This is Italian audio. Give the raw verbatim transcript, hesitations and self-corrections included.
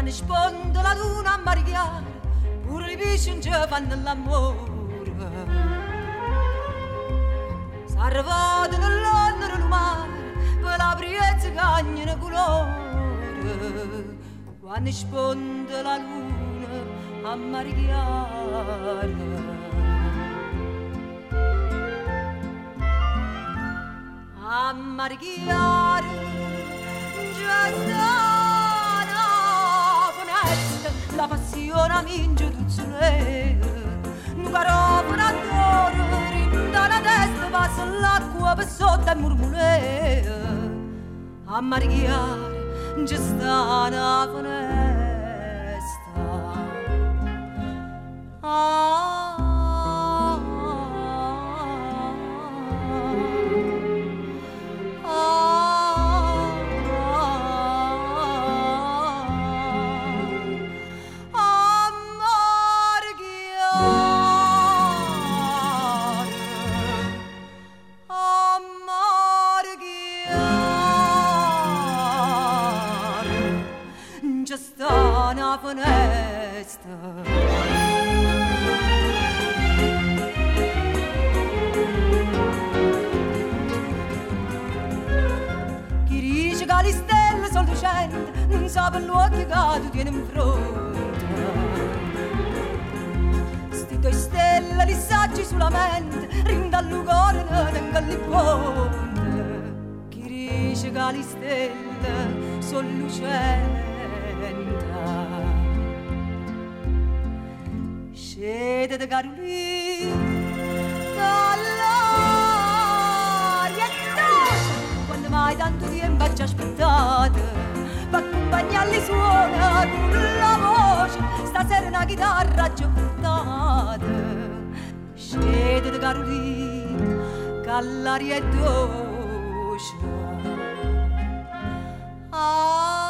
quando sponda la luna a marchiare, pure le pesci non ci fanno l'amore. S'arrivate nell'onore del mare, per la priezza cagnano colore, quando sponda la luna a marchiare. A marchiare già sta una finestra, la passione minge tuzzole, un carofono adoro, rinda la testa, passa l'acqua per sotto e murmure. A marchiare già sta una finestra. Ah, una finestra. Chi dice che le stelle sono lucenti non sa per l'occhio che tu tieni in fronte. Sti tue stelle li saggi sulla mente, rinda al cuore tenga il ponte. Chi dice che le stelle sono lucenti scende da Carolina, l'aria è dolce, quando mai tanto tempo ci aspettate, per accompagnarli suona con la voce, stasera una chitarra ci portate. Scende da Carolina, che l'aria è dolce. Ah,